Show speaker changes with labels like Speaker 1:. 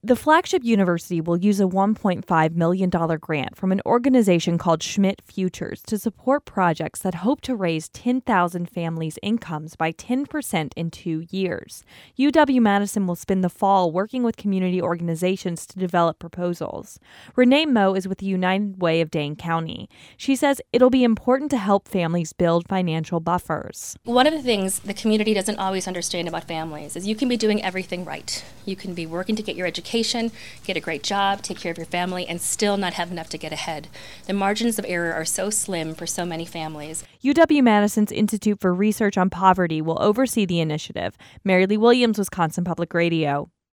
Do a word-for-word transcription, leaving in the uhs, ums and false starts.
Speaker 1: The flagship university will use a one point five million dollars grant from an organization called Schmidt Futures to support projects that hope to raise ten thousand families' incomes by ten percent in two years. U W-Madison will spend the fall working with community organizations to develop proposals. Renee Moe is with the United Way of Dane County. She says it'll be important to help families build financial buffers.
Speaker 2: One of the things the community doesn't always understand about families is you can be doing everything right. You can be working to get your education, get a great job, take care of your family, and still not have enough to get ahead. The margins of error are so slim for so many families.
Speaker 1: U W-Madison's Institute for Research on Poverty will oversee the initiative. Mary Lee Williams, Wisconsin Public Radio.